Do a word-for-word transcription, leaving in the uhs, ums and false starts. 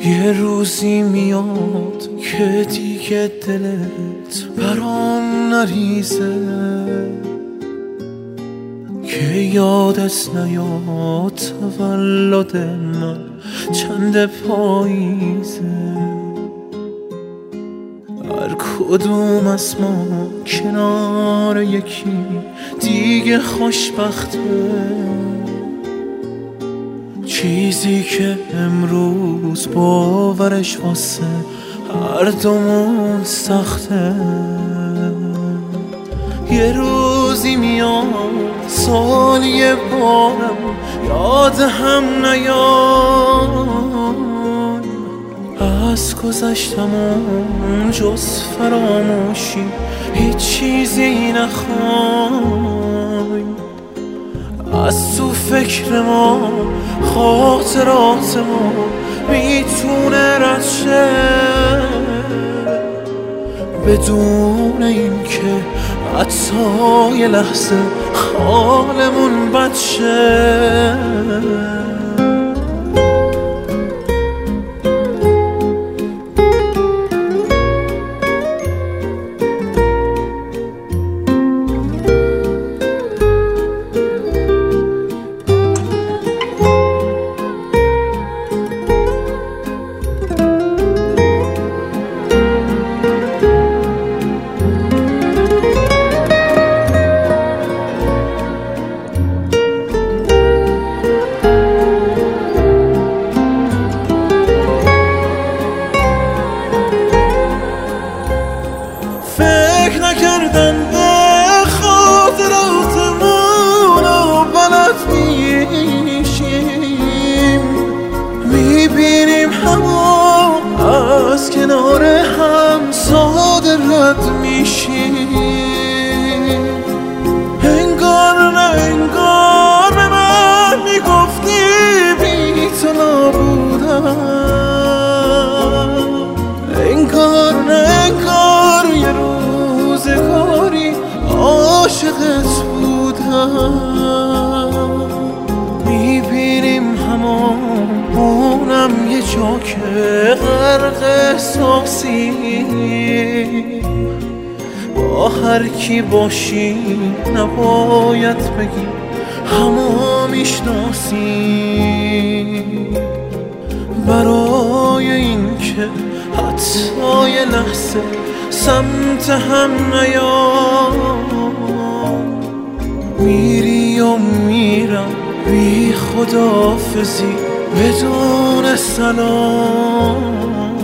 یه روزی میاد که دیگه دلت برام نریزه، که یادت نیاد تولد من چند پاییزه. هر کدوم از ما کنار یکی دیگه خوشبخته، چیزی که امروز باورش واسه هر دومون سخته. یه روزی میاد سال یه بارم یاد هم نیاد، از گذشتمون جز فراموشی هیچ چیزی نخوای. از تو فکر ما خاطرات ما میتونه رد شه، بدون این که حتی یه لحظه حالمون بد شه. فکر نکردم به خاطراتمون و بلد میشیم، میبینیم همون از کنار هم ساده رد میشیم. انگار نه انگار به من میگفتی بی تو نبودم، انگار نه انگار یه روزگاری عاشقت بودم. میبینیم هممونم یه جا که غرق احساسی، با هر کی باشی نباید بگی همو میشناسی، برای این که حتی یه لحظه سمت هم نیام. میری و میرم بی خداحافظی بدون سلام.